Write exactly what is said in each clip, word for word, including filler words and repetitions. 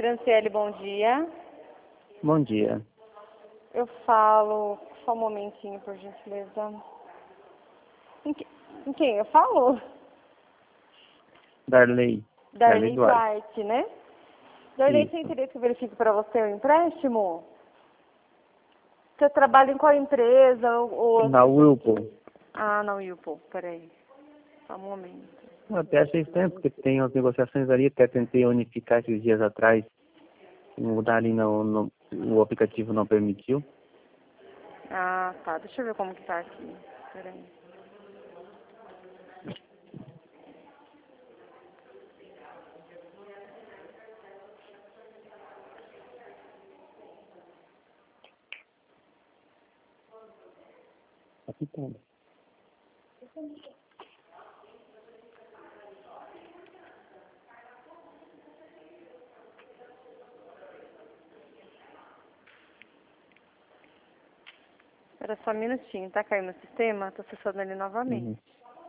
Franciele, bom dia. Bom dia. Eu falo... Só um momentinho, por gentileza. Em, que, em quem eu falo? Darley. Darley Duarte. Duarte, né? Darley, Isso. tem interesse que eu verifique para você o empréstimo? Você trabalha em qual empresa? Ou, ou... Na Whirlpool. Ah, na Whirlpool. Peraí. Só um momento. Eu até achei estranho, porque tem umas negociações ali, até tentei unificar esses dias atrás. Mudar ali no, no o aplicativo não permitiu. Ah, tá. Deixa eu ver como que tá aqui. Peraí. Aqui tem. Era só um minutinho, tá caindo no sistema? Tô acessando ele novamente. Uhum.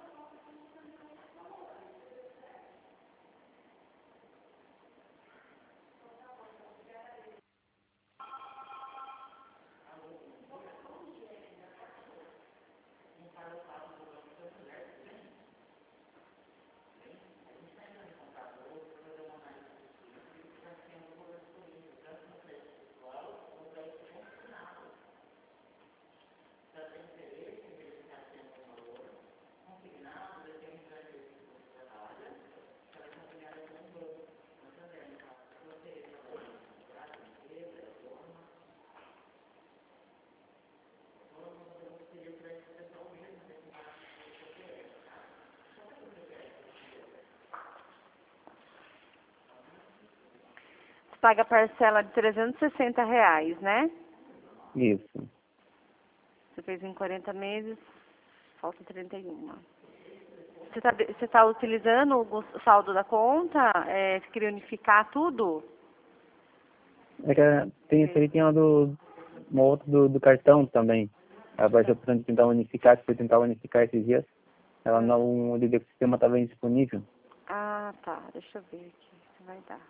Paga parcela de trezentos e sessenta reais, né? Isso. Você fez em quarenta meses, falta trinta e um. Você está você tá utilizando o saldo da conta? É, você queria unificar tudo? É que tem, ele tem uma, do, uma outra do, do cartão também. Ela vai ser opção de tentar unificar, se eu tentar unificar esses dias, ela não, o sistema estava indisponível. Ah, tá. Deixa eu ver aqui. Se vai dar.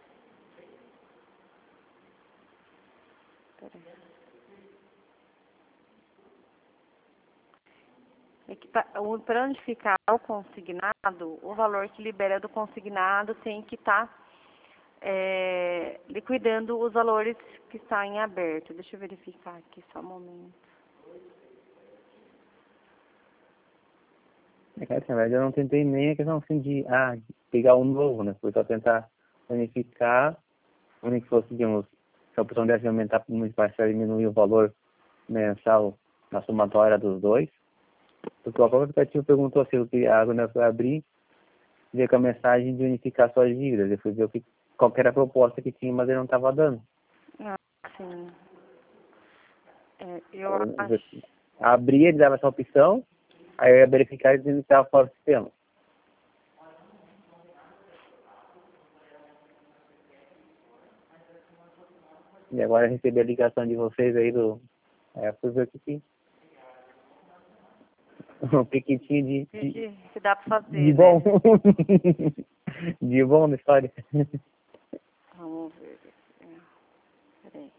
Peraí. É que para unificar o consignado, o valor que libera do consignado tem que estar é, liquidando os valores que estão em aberto. Deixa eu verificar aqui só um momento. É que, assim, na verdade, eu não tentei nem a questão assim de ah, pegar um novo, né? Foi só tentar unificar, onde que fosse, digamos, se a opção desse aumentar muito parcela e diminuir o valor mensal na somatória dos dois. Porque o próprio aplicativo perguntou se eu queria, quando eu fui abrir, veio com a mensagem de unificar suas dívidas. Eu fui ver o que, qual que era a proposta que tinha, mas ele não estava dando. Ah, sim. É, eu Eu, eu acho. abria, ele dava essa opção, aí eu ia verificar e ele estava fora do sistema. E agora eu recebi a ligação de vocês aí do... É, fui ver o que, que, o que, que tinha de, de, Que, que dá para de fazer, bom. né? De bom na história. Vamos ver. É, peraí.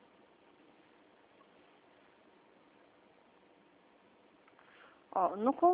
Ó, no